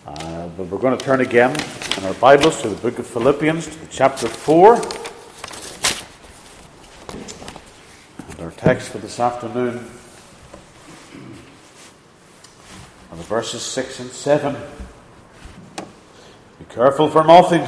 But we're going to turn again in our Bibles to the book of Philippians, to chapter 4. And our text for this afternoon are the verses 6 and 7. Be careful for nothing,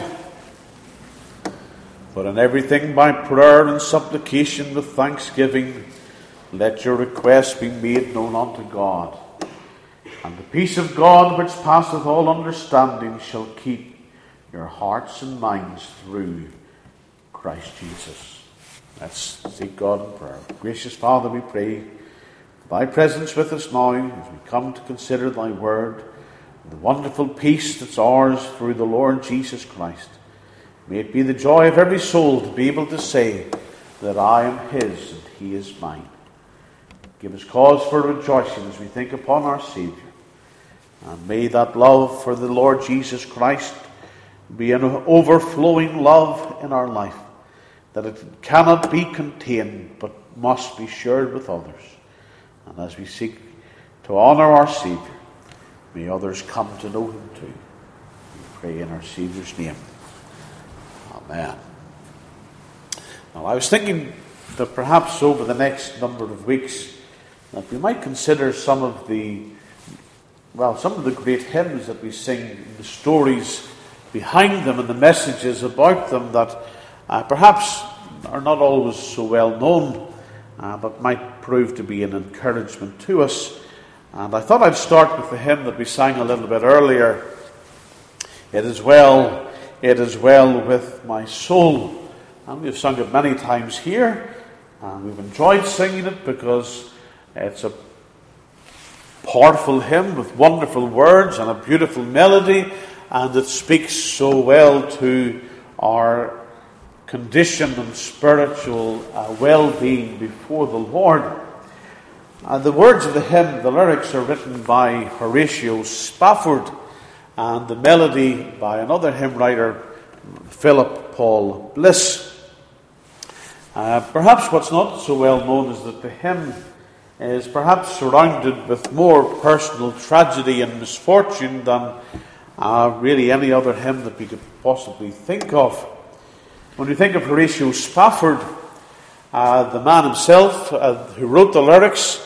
but in everything by prayer and supplication with thanksgiving, let your requests be made known unto God. And the peace of God, which passeth all understanding, shall keep your hearts and minds through Christ Jesus. Let's seek God in prayer. Gracious Father, we pray for thy presence with us now as we come to consider thy word, the wonderful peace that's ours through the Lord Jesus Christ. May it be the joy of every soul to be able to say that I am his and he is mine. Give us cause for rejoicing as we think upon our Saviour. And may that love for the Lord Jesus Christ be an overflowing love in our life, that it cannot be contained but must be shared with others. And as we seek to honour our Saviour, may others come to know him too. We pray in our Saviour's name. Amen. Now, I was thinking that perhaps over the next number of weeks that we might consider some of the great hymns that we sing, the stories behind them and the messages about them that perhaps are not always so well known, but might prove to be an encouragement to us. And I thought I'd start with the hymn that we sang a little bit earlier. It is well with my soul. And we've sung it many times here, and we've enjoyed singing it because it's a powerful hymn with wonderful words and a beautiful melody, and it speaks so well to our condition and spiritual well-being before the Lord. The words of the hymn, the lyrics are written by Horatio Spafford, and the melody by another hymn writer, Philip Paul Bliss. Perhaps what's not so well known is that the hymn is perhaps surrounded with more personal tragedy and misfortune than really any other hymn that we could possibly think of. When we think of Horatio Spafford, the man himself who wrote the lyrics,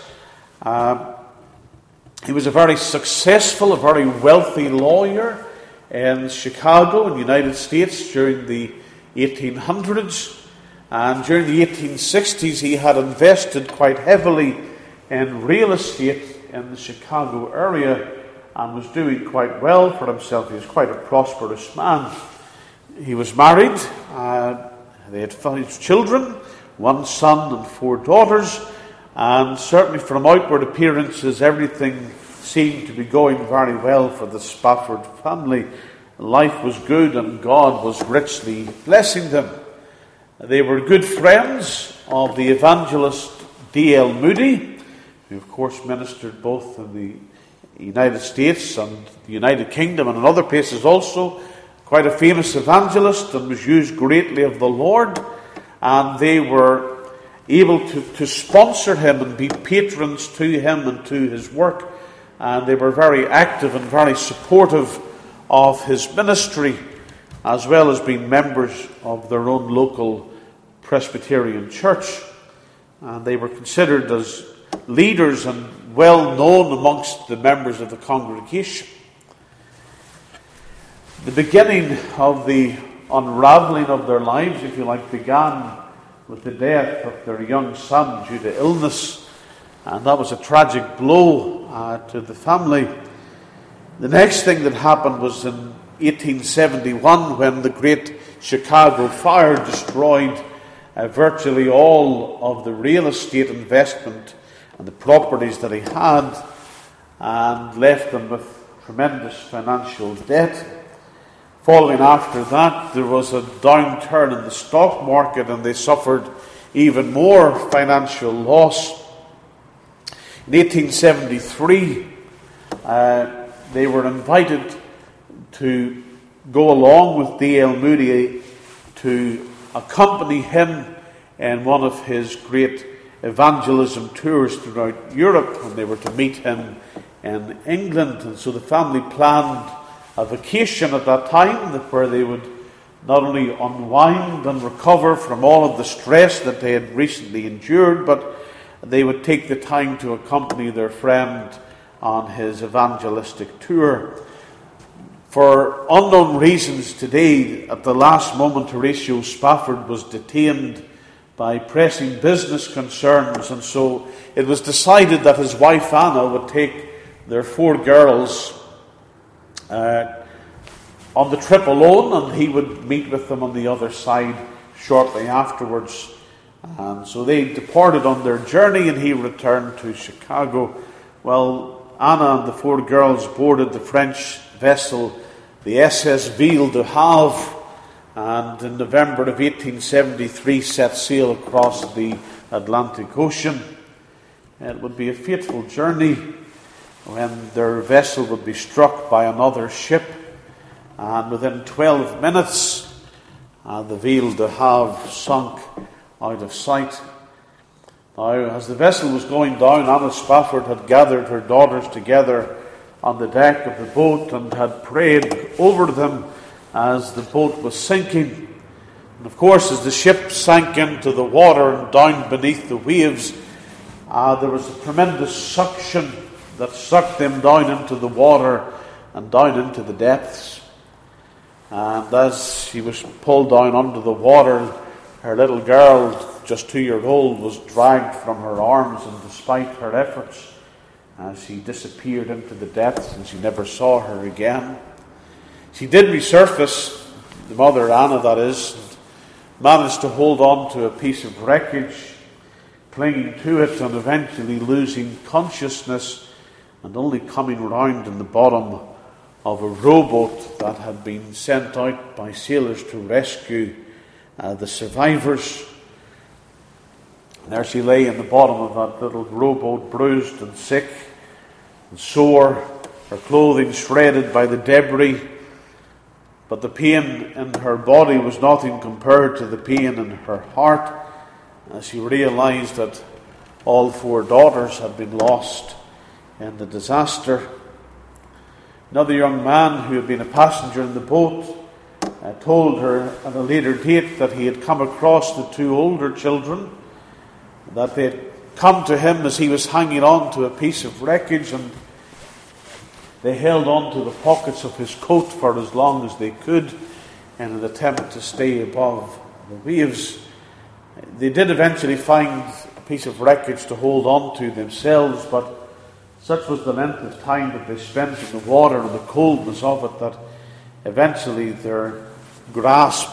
he was a very successful, a very wealthy lawyer in Chicago in the United States during the 1800s. And during the 1860s he had invested quite heavily in real estate in the Chicago area and was doing quite well for himself. He was quite a prosperous man. He was married. They had 5 children, 1 son and 4 daughters. And certainly from outward appearances, everything seemed to be going very well for the Spafford family. Life was good and God was richly blessing them. They were good friends of the evangelist D.L. Moody, who of course ministered both in the United States and the United Kingdom and in other places also. Quite a famous evangelist and was used greatly of the Lord. And they were able to sponsor him and be patrons to him and to his work. And they were very active and very supportive of his ministry, as well as being members of their own local Presbyterian church. And they were considered as leaders and well known amongst the members of the congregation. The beginning of the unraveling of their lives, if you like, began with the death of their young son due to illness, and that was a tragic blow to the family. The next thing that happened was in 1871 when the great Chicago fire destroyed virtually all of the real estate investment and the properties that he had, and left them with tremendous financial debt. Following after that, there was a downturn in the stock market and they suffered even more financial loss. In 1873, they were invited to go along with D.L. Moody to accompany him in one of his great evangelism tours throughout Europe, and they were to meet him in England. And so the family planned a vacation at that time, where they would not only unwind and recover from all of the stress that they had recently endured, but they would take the time to accompany their friend on his evangelistic tour. For unknown reasons today, at the last moment, Horatio Spafford was detained by pressing business concerns, and so it was decided that his wife Anna would take their 4 girls on the trip alone, and he would meet with them on the other side shortly afterwards. And so they departed on their journey, and he returned to Chicago. Well, Anna and the 4 girls boarded the French vessel, the SS Ville de Havre, and in November of 1873 set sail across the Atlantic Ocean. It would be a fateful journey when their vessel would be struck by another ship, and within 12 minutes the Ville de Havre sunk out of sight. Now, as the vessel was going down, Anna Spafford had gathered her daughters together on the deck of the boat and had prayed over them as the boat was sinking. And of course, as the ship sank into the water and down beneath the waves, there was a tremendous suction that sucked them down into the water and down into the depths. And as she was pulled down under the water, her little girl, just 2-year-old, was dragged from her arms, and despite her efforts, she disappeared into the depths, and she never saw her again. She did resurface, the mother, Anna that is, and managed to hold on to a piece of wreckage, clinging to it and eventually losing consciousness and only coming round in the bottom of a rowboat that had been sent out by sailors to rescue the survivors. And there she lay in the bottom of that little rowboat, bruised and sick and sore, her clothing shredded by the debris. But the pain in her body was nothing compared to the pain in her heart, as she realized that all 4 daughters had been lost in the disaster. Another young man who had been a passenger in the boat told her at a later date that he had come across the 2 older children, that they had come to him as he was hanging on to a piece of wreckage, and they held on to the pockets of his coat for as long as they could in an attempt to stay above the waves. They did eventually find a piece of wreckage to hold on to themselves, but such was the length of time that they spent in the water and the coldness of it that eventually their grasp,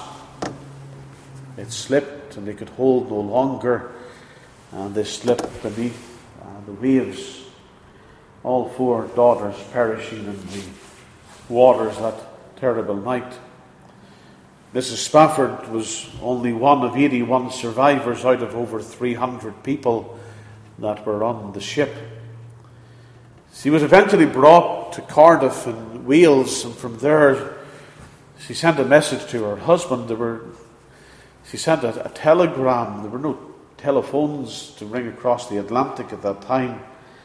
it slipped and they could hold no longer, and they slipped beneath the waves. All 4 daughters perishing in the waters that terrible night. Mrs. Spafford was only one of 81 survivors out of over 300 people that were on the ship. She was eventually brought to Cardiff in Wales, and from there she sent a message to her husband. She sent a telegram. There were no telephones to ring across the Atlantic at that time.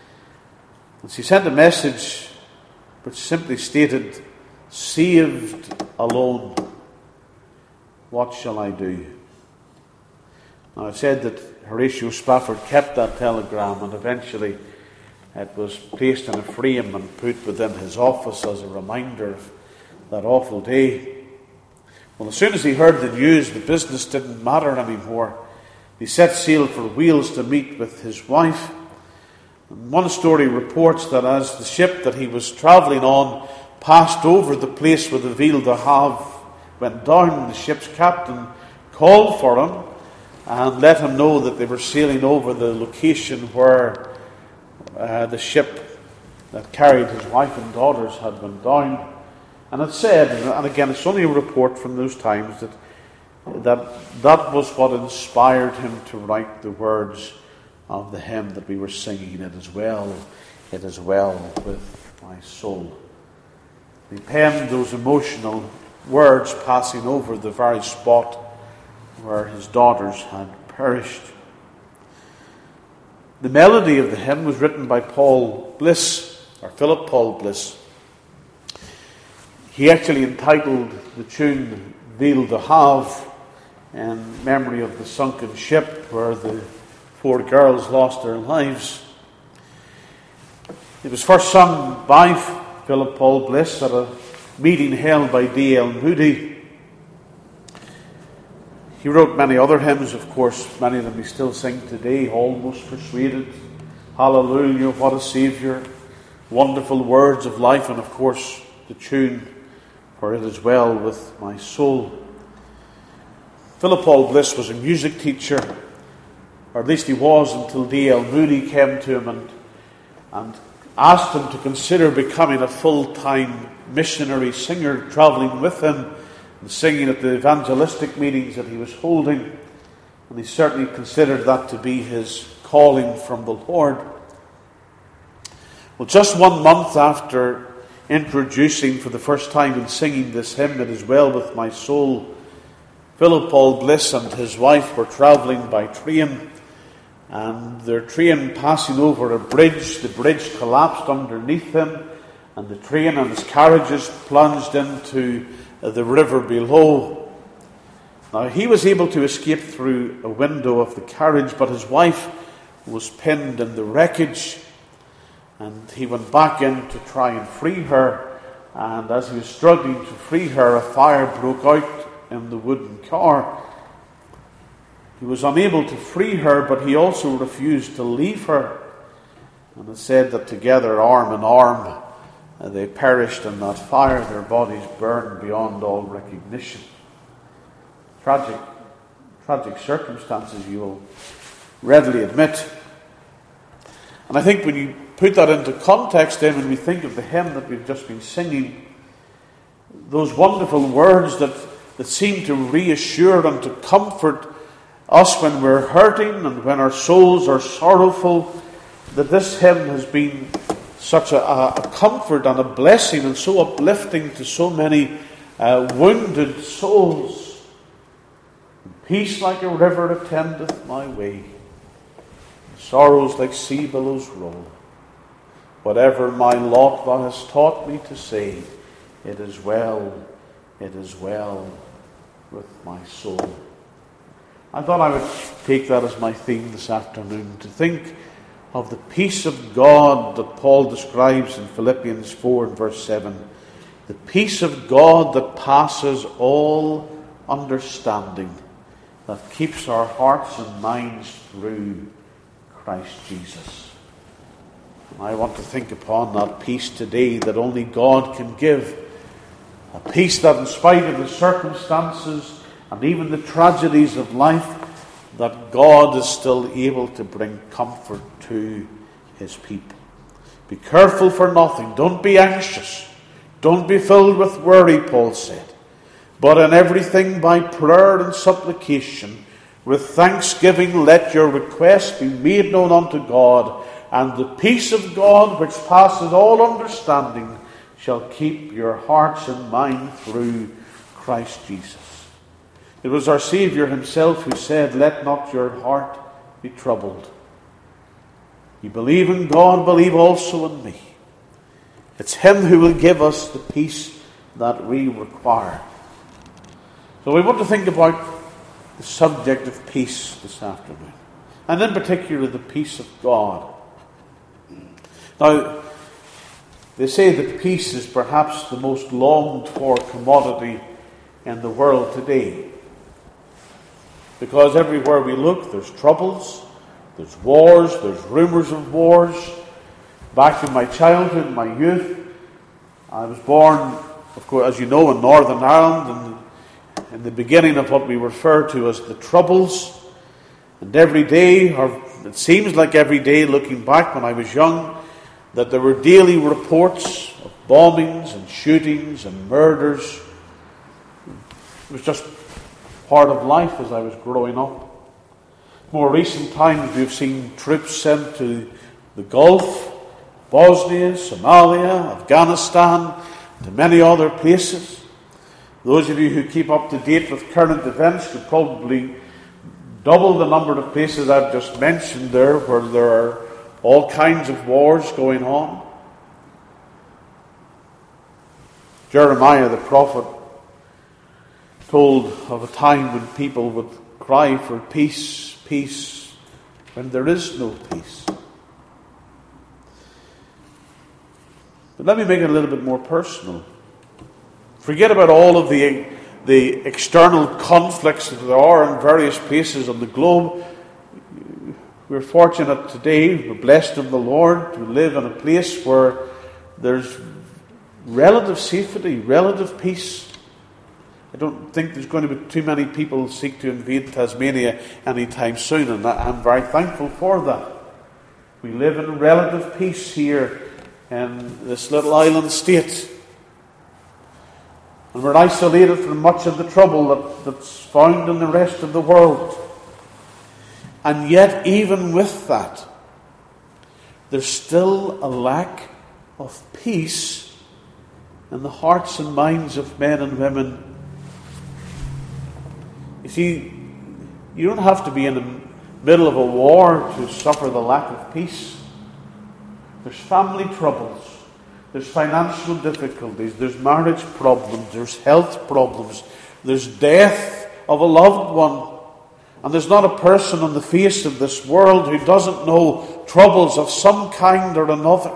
And she sent a message which simply stated, "Saved alone. What shall I do?" Now, I've said that Horatio Spafford kept that telegram, and eventually it was placed in a frame and put within his office as a reminder of that awful day. Well, as soon as he heard the news, the business didn't matter anymore. He set sail for Wales to meet with his wife. And one story reports that as the ship that he was travelling on passed over the place where the Ville de Havre went down, the ship's captain called for him and let him know that they were sailing over the location where the ship that carried his wife and daughters had been down. And it said, and again it's only a report from those times, that was what inspired him to write the words of the hymn that we were singing, it is well with my soul. He penned those emotional words passing over the very spot where his daughters had perished. The melody of the hymn was written by Paul Bliss, or Philip Paul Bliss. He actually entitled the tune Veil to Have in memory of the sunken ship where the 4 girls lost their lives. It was first sung by Philip Paul Bliss at a meeting held by D.L. Moody. He wrote many other hymns, of course, many of them we still sing today. Almost Persuaded, Hallelujah, What a Saviour, Wonderful Words of Life, and of course the tune For It Is Well With My Soul. Philip Paul Bliss was a music teacher, or at least he was until D.L. Moody came to him and asked him to consider becoming a full-time missionary singer, travelling with him and singing at the evangelistic meetings that he was holding. And he certainly considered that to be his calling from the Lord. Well, just 1 month after introducing for the first time and singing this hymn, It Is Well With My Soul, Philip Paul Bliss and his wife were travelling by train, and their train passing over a bridge. The bridge collapsed underneath him, and the train and his carriages plunged into the river below. Now, he was able to escape through a window of the carriage, but his wife was pinned in the wreckage, and he went back in to try and free her. And as he was struggling to free her, a fire broke out in the wooden car. He was unable to free her, but he also refused to leave her. And it said that together, arm in arm, they perished in that fire, their bodies burned beyond all recognition. Tragic circumstances, you will readily admit. And I think when you put that into context, then when we think of the hymn that we've just been singing, those wonderful words that seem to reassure and to comfort us when we're hurting and when our souls are sorrowful, that this hymn has been such a comfort and a blessing and so uplifting to so many wounded souls. Peace like a river attendeth my way, sorrows like sea billows roll. Whatever my lot thou hast taught me to say, it is well with my soul. I thought I would take that as my theme this afternoon, to think of the peace of God that Paul describes in Philippians 4 and verse 7. The peace of God that passes all understanding, that keeps our hearts and minds through Christ Jesus. And I want to think upon that peace today that only God can give. A peace that in spite of the circumstances and even the tragedies of life, that God is still able to bring comfort to his people. Be careful for nothing. Don't be anxious. Don't be filled with worry, Paul said. But in everything by prayer and supplication, with thanksgiving, let your requests be made known unto God, and the peace of God, which passes all understanding, shall keep your hearts and minds through Christ Jesus. It was our Saviour himself who said, let not your heart be troubled. You believe in God, believe also in me. It's him who will give us the peace that we require. So we want to think about the subject of peace this afternoon, and in particular the peace of God. Now, they say that peace is perhaps the most longed for commodity in the world today. Because everywhere we look, there's troubles, there's wars, there's rumours of wars. Back in my childhood, my youth, I was born, of course, as you know, in Northern Ireland, and in the beginning of what we refer to as the Troubles. And every day, or it seems like every day, looking back when I was young, that there were daily reports of bombings and shootings and murders. It was just part of life as I was growing up. More recent times we've seen troops sent to the Gulf, Bosnia, Somalia, Afghanistan, to many other places. Those of you who keep up to date with current events could probably double the number of places I've just mentioned there, where there are all kinds of wars going on. Jeremiah the prophet told of a time when people would cry for peace, peace, when there is no peace. But let me make it a little bit more personal. Forget about all of the external conflicts that there are in various places on the globe. We're fortunate today, we're blessed of the Lord, to live in a place where there's relative safety, relative peace. I don't think there's going to be too many people who seek to invade Tasmania anytime soon, and I'm very thankful for that. We live in relative peace here in this little island state. And we're isolated from much of the trouble that's found in the rest of the world. And yet, even with that, there's still a lack of peace in the hearts and minds of men and women. You see, you don't have to be in the middle of a war to suffer the lack of peace. There's family troubles. There's financial difficulties. There's marriage problems. There's health problems. There's death of a loved one. And there's not a person on the face of this world who doesn't know troubles of some kind or another.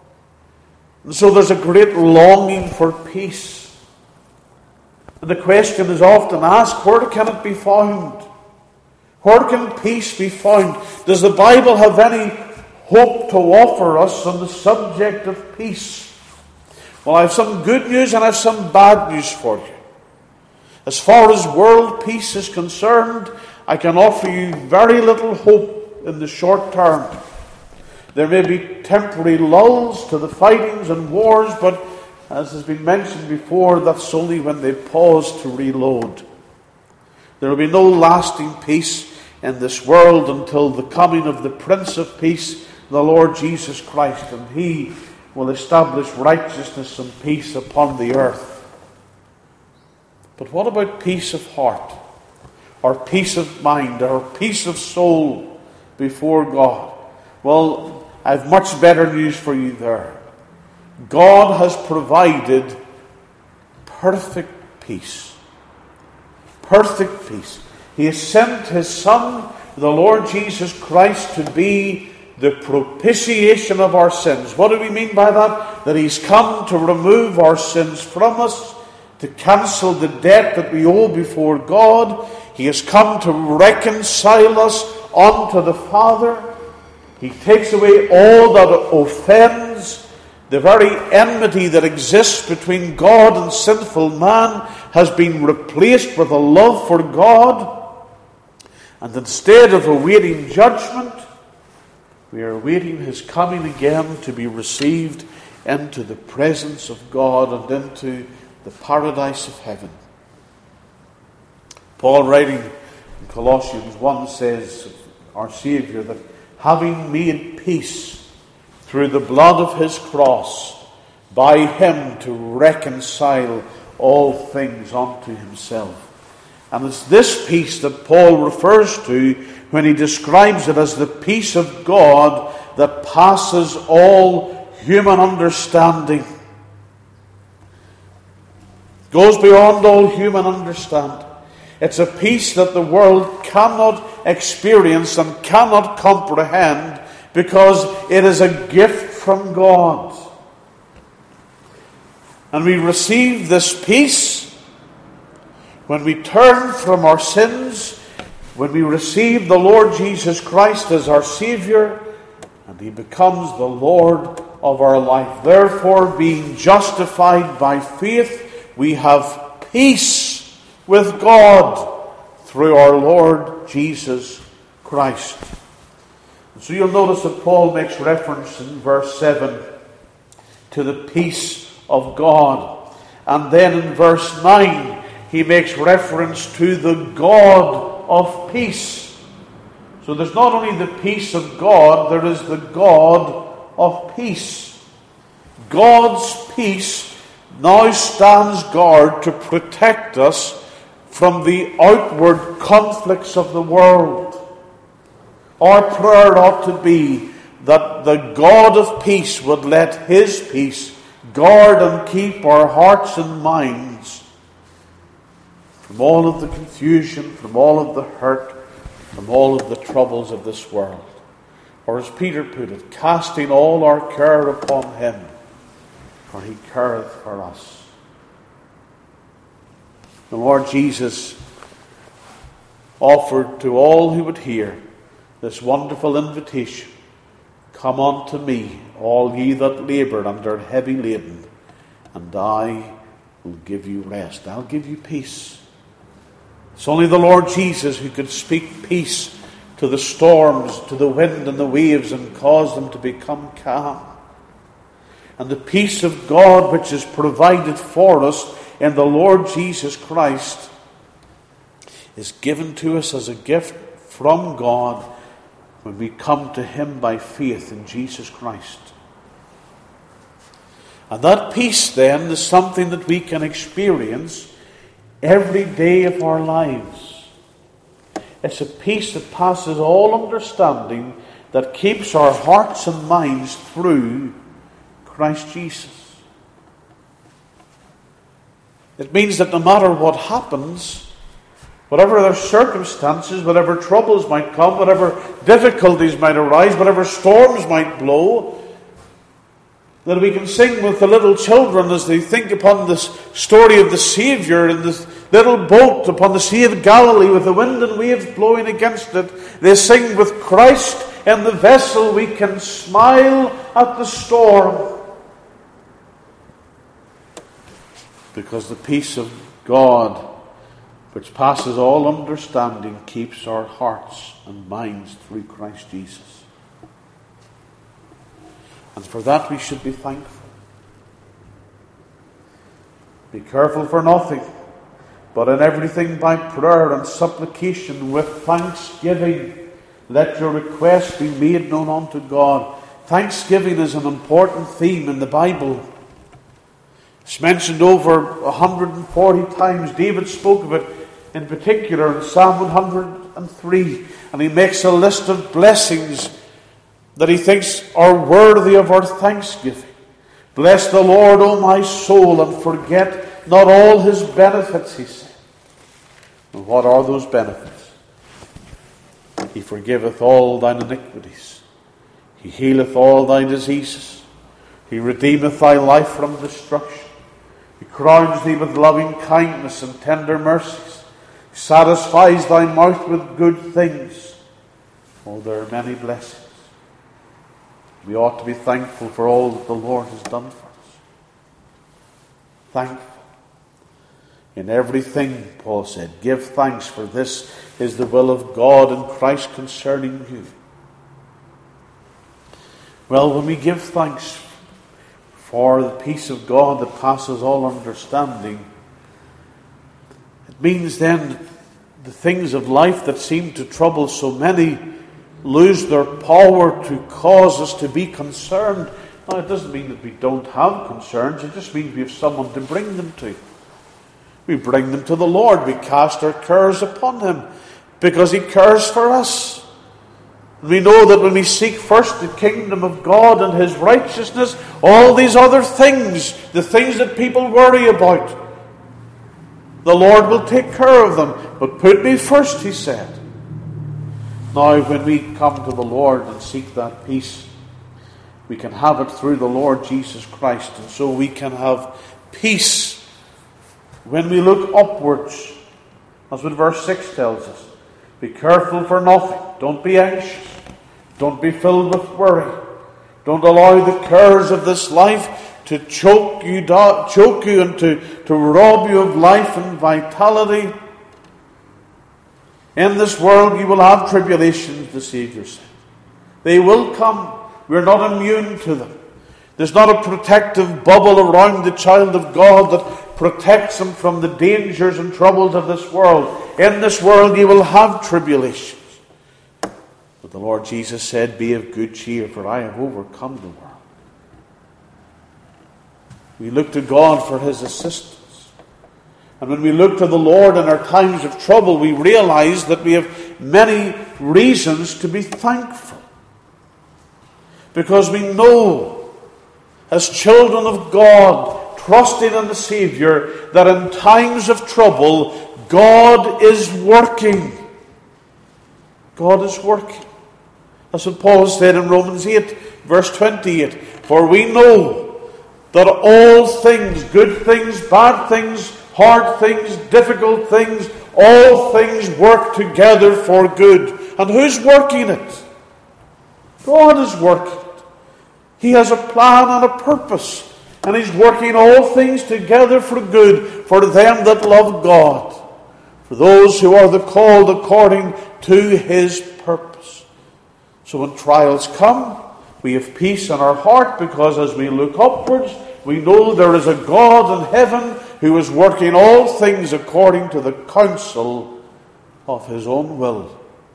And so there's a great longing for peace. And the question is often asked, where can it be found? Where can peace be found? Does the Bible have any hope to offer us on the subject of peace? Well, I have some good news and I have some bad news for you. As far as world peace is concerned, I can offer you very little hope in the short term. There may be temporary lulls to the fightings and wars, but as has been mentioned before, that's only when they pause to reload. There will be no lasting peace in this world until the coming of the Prince of Peace, the Lord Jesus Christ, and He will establish righteousness and peace upon the earth. But what about peace of heart, or peace of mind, or peace of soul before God? Well, I have much better news for you there. God has provided perfect peace. Perfect peace. He has sent His Son, the Lord Jesus Christ, to be the propitiation of our sins. What do we mean by that? That He's come to remove our sins from us, to cancel the debt that we owe before God. He has come to reconcile us unto the Father. He takes away all that offends. The very enmity that exists between God and sinful man has been replaced with a love for God. And instead of awaiting judgment, we are awaiting His coming again to be received into the presence of God and into the paradise of heaven. Paul, writing in Colossians 1, says of our Saviour that having made peace through the blood of His cross, by Him to reconcile all things unto Himself. And it's this peace that Paul refers to when he describes it as the peace of God that passes all human understanding. It goes beyond all human understanding. It's a peace that the world cannot experience and cannot comprehend, because it is a gift from God. And we receive this peace when we turn from our sins, when we receive the Lord Jesus Christ as our Saviour, and He becomes the Lord of our life. Therefore, being justified by faith, we have peace with God through our Lord Jesus Christ. And so you'll notice that Paul makes reference in verse 7 to the peace of God. And then in verse 9, he makes reference to the God of peace. So there's not only the peace of God, there is the God of peace. God's peace now stands guard to protect us from the outward conflicts of the world. Our prayer ought to be that the God of peace would let His peace guard and keep our hearts and minds from all of the confusion, from all of the hurt, from all of the troubles of this world. Or as Peter put it, casting all our care upon him, for he careth for us. The Lord Jesus offered to all who would hear this wonderful invitation: come unto me, all ye that labour and are heavy laden, and I will give you rest. I'll give you peace. It's only the Lord Jesus who could speak peace to the storms, to the wind and the waves, and cause them to become calm. And the peace of God which is provided for us in the Lord Jesus Christ is given to us as a gift from God when we come to him by faith in Jesus Christ. And that peace then is something that we can experience every day of our lives. It's a peace that passes all understanding, that keeps our hearts and minds through Christ Jesus. It means that no matter what happens, whatever their circumstances, whatever troubles might come, whatever difficulties might arise, whatever storms might blow, that we can sing with the little children as they think upon this story of the Saviour in this little boat upon the Sea of Galilee with the wind and waves blowing against it. They sing, with Christ in the vessel we can smile at the storm, because the peace of God, which passes all understanding, keeps our hearts and minds through Christ Jesus. And for that we should be thankful. Be careful for nothing, but in everything by prayer and supplication with thanksgiving, let your requests be made known unto God. Thanksgiving is an important theme in the Bible. It's mentioned over 140 times. David spoke of it in particular in Psalm 103, and he makes a list of blessings that he thinks are worthy of our thanksgiving. Bless the Lord, O my soul, and forget not all his benefits, he said. And what are those benefits? He forgiveth all thine iniquities. He healeth all thy diseases. He redeemeth thy life from destruction. He crowns thee with loving kindness and tender mercies. He satisfies thy mouth with good things. Oh, there are many blessings. We ought to be thankful for all that the Lord has done for us. Thankful. In everything, Paul said, give thanks, for this is the will of God in Christ concerning you. Well, when we give thanks for the peace of God that passes all understanding, it means then the things of life that seem to trouble so many lose their power to cause us to be concerned. Now, it doesn't mean that we don't have concerns. It just means we have someone to bring them to. We bring them to the Lord. We cast our cares upon him because he cares for us. We know that when we seek first the kingdom of God and his righteousness, all these other things, the things that people worry about, the Lord will take care of them. But put me first, he said. Now, when we come to the Lord and seek that peace, we can have it through the Lord Jesus Christ. And so we can have peace when we look upwards. That's what verse 6 tells us. Be careful for nothing. Don't be anxious. Don't be filled with worry. Don't allow the cares of this life to choke you and to rob you of life and vitality. In this world you will have tribulations, the Saviour said. They will come. We're not immune to them. There's not a protective bubble around the child of God that protects him from the dangers and troubles of this world. In this world you will have tribulations. But the Lord Jesus said, be of good cheer, for I have overcome the world. We look to God for his assistance. And when we look to the Lord in our times of trouble, we realize that we have many reasons to be thankful. Because we know as children of God, trusting in the Saviour, that in times of trouble, God is working. God is working. That's what Paul said in Romans 8, verse 28. For we know that all things, good things, bad things, hard things, difficult things, all things work together for good. And who's working it? God is working it. He has a plan and a purpose. And He's working all things together for good for them that love God, for those who are the called according to His purpose. So when trials come, we have peace in our heart, because as we look upwards, we know there is a God in heaven who is working all things according to the counsel of His own will.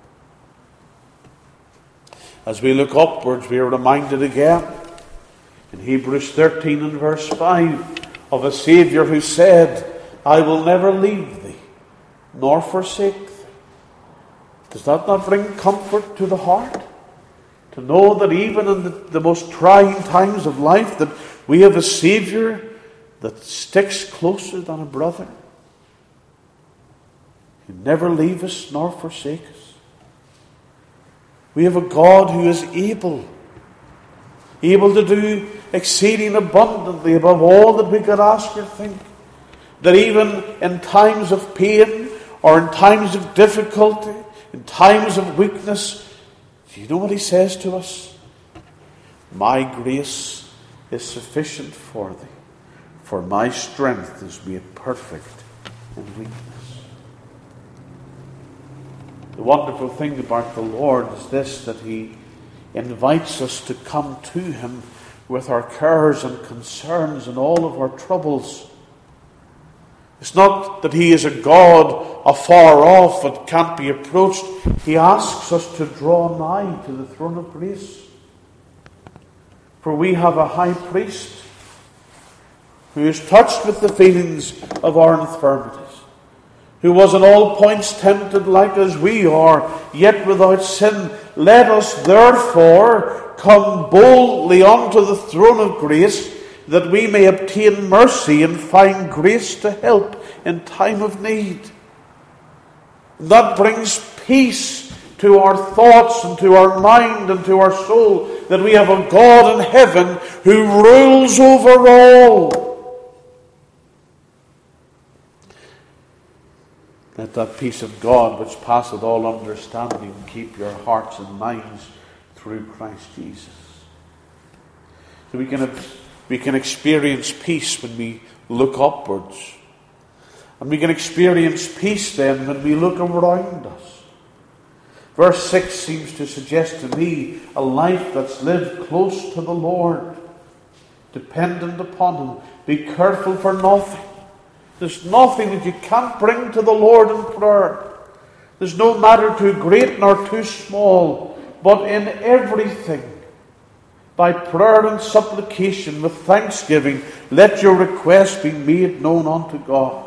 As we look upwards, we are reminded again in Hebrews 13 and verse 5 of a Saviour who said, I will never leave thee, nor forsake thee. Does that not bring comfort to the heart? To know that even in the most trying times of life, that we have a Saviour that sticks closer than a brother. He never leave us nor forsake us. We have a God who is able to do exceeding abundantly above all that we could ask or think. That even in times of pain, or in times of difficulty, in times of weakness, do you know what He says to us? My grace is sufficient for thee, for my strength is made perfect in weakness. The wonderful thing about the Lord is this, that He invites us to come to Him with our cares and concerns and all of our troubles. It's not that He is a God afar off that can't be approached. He asks us to draw nigh to the throne of grace. For we have a high priest who is touched with the feelings of our infirmities, who was in all points tempted like as we are, yet without sin. Let us therefore come boldly unto the throne of grace, that we may obtain mercy and find grace to help in time of need. That brings peace to our thoughts and to our mind and to our soul, that we have a God in heaven who rules over all. Let that peace of God, which passeth all understanding, keep your hearts and minds through Christ Jesus. So we can experience peace when we look upwards. And we can experience peace then when we look around us. Verse 6 seems to suggest to me a life that's lived close to the Lord, dependent upon Him. Be careful for nothing. There's nothing that you can't bring to the Lord in prayer. There's no matter too great nor too small, but in everything, by prayer and supplication with thanksgiving, let your requests be made known unto God.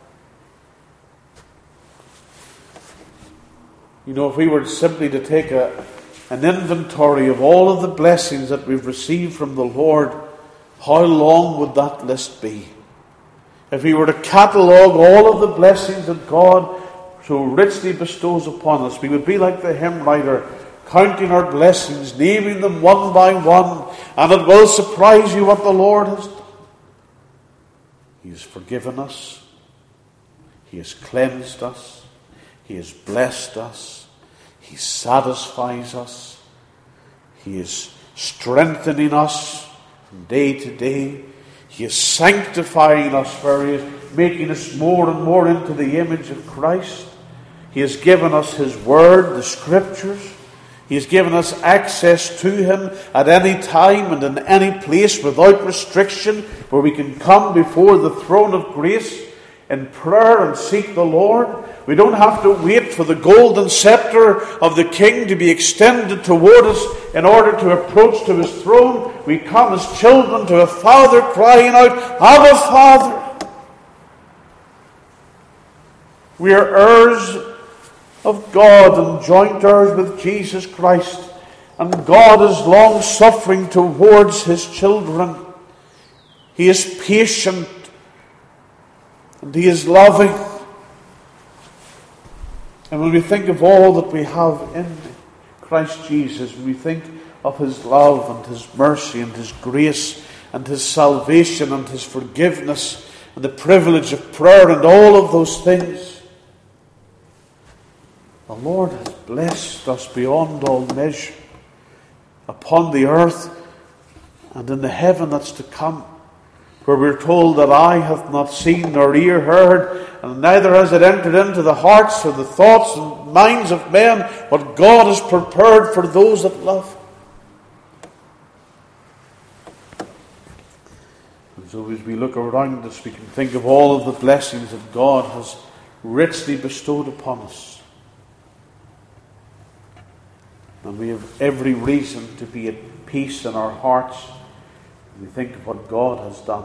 You know, if we were simply to take an inventory of all of the blessings that we've received from the Lord, how long would that list be? If we were to catalogue all of the blessings that God so richly bestows upon us, we would be like the hymn writer, counting our blessings, naming them one by one, and it will surprise you what the Lord has done. He has forgiven us. He has cleansed us. He has blessed us. He satisfies us. He is strengthening us from day to day. He is sanctifying us, for He is making us more and more into the image of Christ. He has given us His Word, the Scriptures. He has given us access to Him at any time and in any place without restriction, where we can come before the throne of grace in prayer and seek the Lord. We don't have to wait for the golden scepter of the King to be extended toward us in order to approach to His throne. We come as children to a Father crying out, Abba, Father. We are heirs of God and joint heirs with Jesus Christ. And God is long-suffering towards His children. He is patient. And He is loving. And when we think of all that we have in Christ Jesus, when we think of His love and His mercy and His grace and His salvation and His forgiveness and the privilege of prayer and all of those things, the Lord has blessed us beyond all measure upon the earth and in the heaven that's to come, where we're told that eye hath not seen nor ear heard, and neither has it entered into the hearts or the thoughts and minds of men what God has prepared for those that love. And so as we look around us, we can think of all of the blessings that God has richly bestowed upon us. And we have every reason to be at peace in our hearts when we think of what God has done.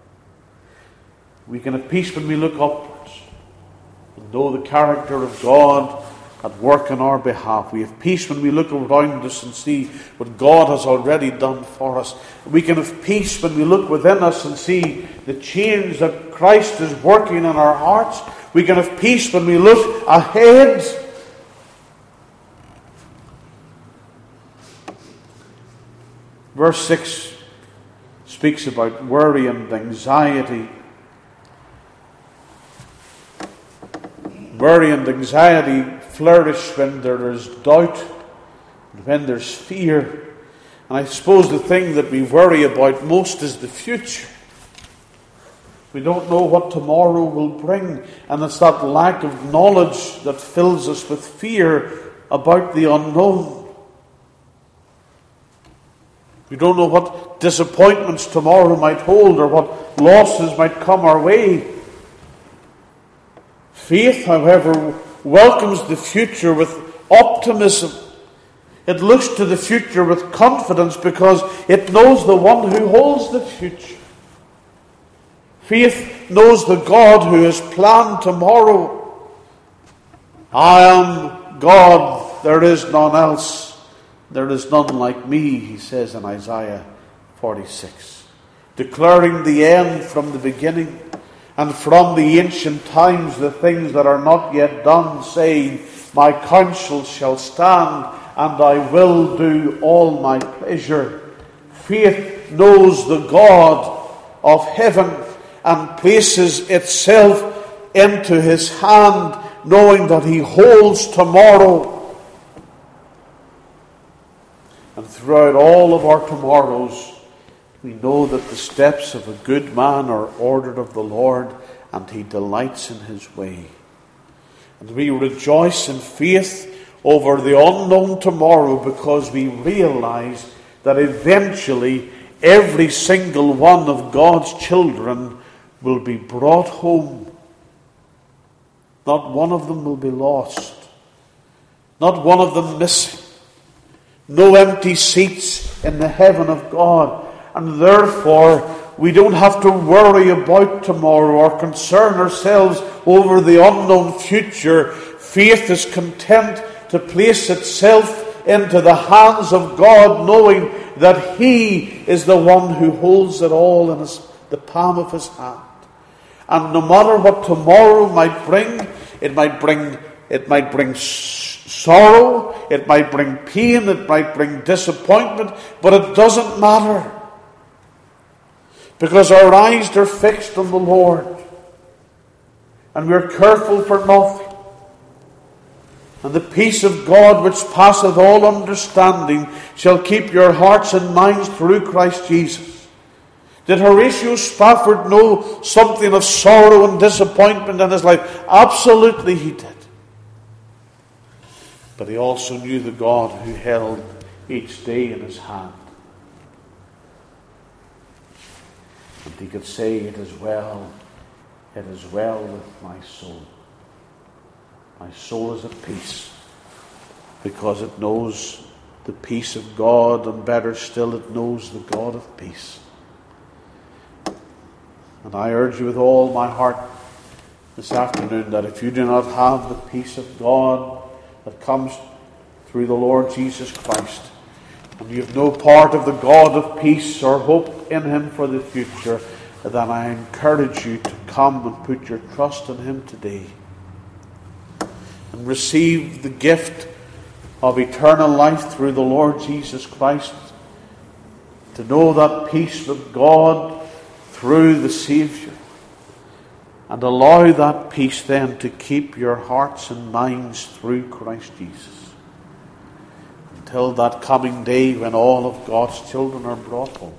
We can have peace when we look upwards and know the character of God at work on our behalf. We have peace when we look around us and see what God has already done for us. We can have peace when we look within us and see the change that Christ is working in our hearts. We can have peace when we look ahead. Verse 6 speaks about worry and anxiety. Worry and anxiety flourish when there is doubt and when there's fear. And I suppose the thing that we worry about most is the future. We don't know what tomorrow will bring, and it's that lack of knowledge that fills us with fear about the unknown. We don't know what disappointments tomorrow might hold or what losses might come our way. Faith, however, welcomes the future with optimism. It looks to the future with confidence because it knows the one who holds the future. Faith knows the God who has planned tomorrow. I am God, there is none else. There is none like me, he says in Isaiah 46. Declaring the end from the beginning, and from the ancient times the things that are not yet done, saying, my counsel shall stand, and I will do all my pleasure. Faith knows the God of heaven and places itself into His hand, knowing that He holds tomorrow. And throughout all of our tomorrows, we know that the steps of a good man are ordered of the Lord, and He delights in His way. And we rejoice in faith over the unknown tomorrow because we realize that eventually every single one of God's children will be brought home. Not one of them will be lost. Not one of them missing. No empty seats in the heaven of God. And therefore, we don't have to worry about tomorrow or concern ourselves over the unknown future. Faith is content to place itself into the hands of God, knowing that He is the one who holds it all in the palm of His hand. And no matter what tomorrow might bring, it might bring sorrow, it might bring pain, it might bring disappointment, but it doesn't matter. Because our eyes are fixed on the Lord. And we're careful for nothing. And the peace of God which passeth all understanding shall keep your hearts and minds through Christ Jesus. Did Horatio Spafford know something of sorrow and disappointment in his life? Absolutely he did. But he also knew the God who held each day in His hand. And he could say, it is well with my soul. My soul is at peace because it knows the peace of God, and better still, it knows the God of peace. And I urge you with all my heart this afternoon that if you do not have the peace of God that comes through the Lord Jesus Christ, and you have no part of the God of peace or hope in Him for the future, then I encourage you to come and put your trust in him today and receive the gift of eternal life through the Lord Jesus Christ, to know that peace with God through the Saviour, and allow that peace then to keep your hearts and minds through Christ Jesus, until that coming day when all of God's children are brought home.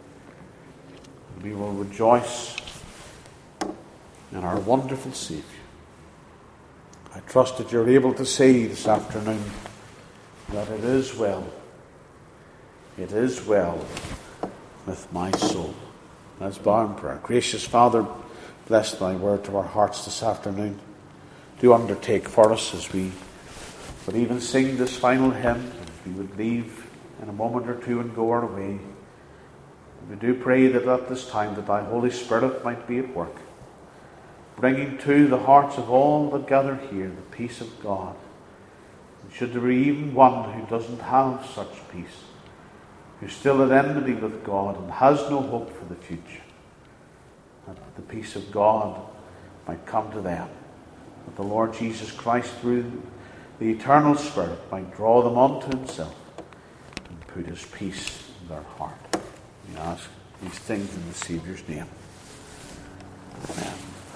We will rejoice in our wonderful Saviour. I trust that you're able to say this afternoon that it is well. It is well with my soul. Let's bow in prayer. Gracious Father, bless thy word to our hearts this afternoon. Do undertake for us as we would even sing this final hymn, as we would leave in a moment or two and go our way. We do pray that at this time that thy Holy Spirit might be at work, bringing to the hearts of all that gather here the peace of God. And should there be even one who doesn't have such peace, who's still at enmity with God and has no hope for the future, that the peace of God might come to them, that the Lord Jesus Christ, through the eternal Spirit, might draw them unto himself and put his peace in their heart. We ask these things in the Saviour's name. Amen.